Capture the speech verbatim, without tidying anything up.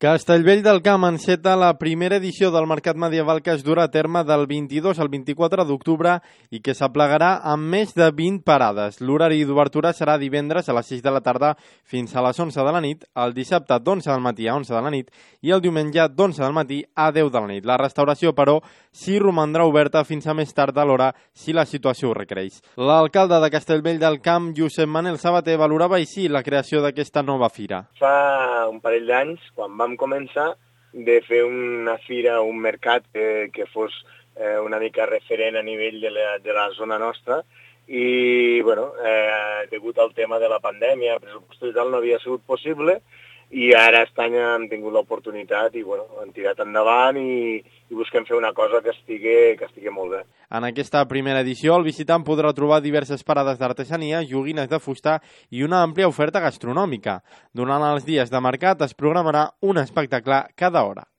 Castellvell del Camp enceta la primera edició del Mercat Medieval que es durà a terme del vint-i-dos al vint-i-quatre d'octubre i que s'aplegarà amb més de vint parades. L'horari d'obertura serà divendres a les sis de la tarda fins a les onze de la nit, el dissabte d'onze del matí a onze de la nit i el diumenge d'onze del matí a deu de la nit. La restauració, però, sí romandrà oberta fins a més tard de l'hora si la situació ho requereix. L'alcalde de Castellvell del Camp, Josep Manel Sabater, valorava així la creació d'aquesta nova fira. Fa un parell d'anys, quan vam començar, de fer una fira, un mercat que, que fos eh, una mica referent a nivell de la, de la zona nostra i, bueno, eh, degut al tema de la pandèmia, pressupostos i tal, no havia sigut possible i ara aquest any hem tingut l'oportunitat i, bueno, hem tirat endavant i, i busquem fer una cosa que estigui, que estigui molt bé. En aquesta primera edició, el visitant podrà trobar diverses parades d'artesania, joguines de fusta i una àmplia oferta gastronòmica. Durant els dies de mercat es programarà un espectacle cada hora.